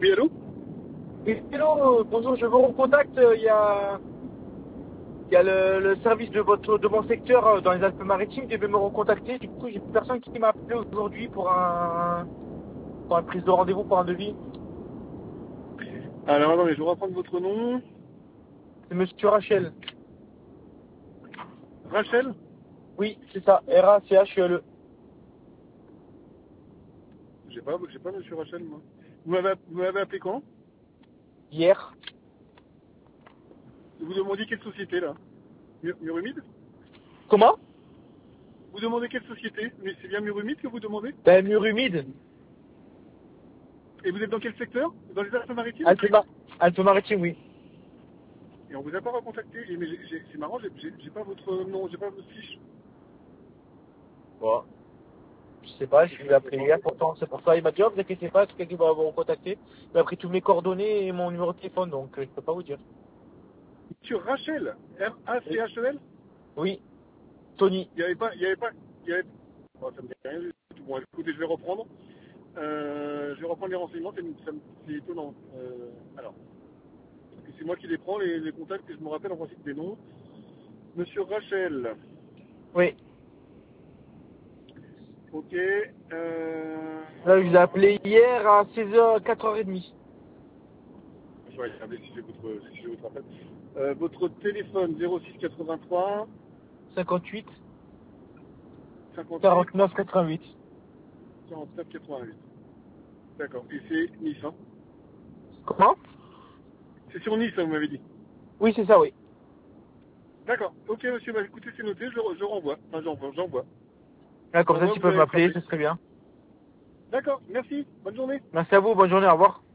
Oui, allô? Oui, hello, bonjour, je vous recontacte. Il y a le service de mon secteur dans les Alpes-Maritimes qui devait me recontacter. Du coup, j'ai une personne qui m'a appelé aujourd'hui pour une prise de rendez-vous pour un devis. Alors, attendez, je vais reprendre votre nom. C'est Monsieur Rachel. Rachel? Oui, c'est ça, R-A-C-H-E-L-E. J'ai pas monsieur Rachel, moi. Vous m'avez appelé quand? Hier. Vous demandiez quelle société, là? Murumide? Comment? Vous demandez quelle société? Mais c'est bien Murumide que vous demandez? Ben, mur humide. Et vous êtes dans quel secteur? Dans les Alpes-Maritimes? Alpes-Maritimes, oui. Et on vous a pas recontacté. Mais c'est marrant, j'ai pas votre nom, j'ai pas votre fiche. Bon. Je sais pas, je l'ai appelé hier pourtant, c'est pour ça. Il m'a dit, oh, vous inquiétez pas, c'est quelqu'un qui va vous recontacter. Il m'a pris tous mes coordonnées et mon numéro de téléphone, donc je peux pas vous dire. Monsieur Rachel? Oui. R-A-C-H-E-L? Oui, Tony. Il y avait... Bon, ça me dit rien du tout. Bon, écoutez, je vais reprendre. Je vais reprendre les renseignements, c'est étonnant. Alors, parce que c'est moi qui les prends, les contacts, et je me rappelle en principe des noms. Monsieur Rachel. Oui. Ok. Là, je vous ai appelé hier à 16h, 4h30. Je vais regarder si j'ai votre appel. Votre téléphone 06 83 58 58 49 88. 49 88. D'accord. Et c'est Nice, hein? Comment? C'est sur Nice, hein, vous m'avez dit. Oui, c'est ça, oui. D'accord. Ok, monsieur. Bah, écoutez, c'est noté. Je renvoie. Enfin, j'envoie. Là, comme ça, J'envoie, tu vous peux allez être m'appeler, rappelé. ce serait bien. D'accord. Merci. Bonne journée. Merci à vous, bonne journée, au revoir.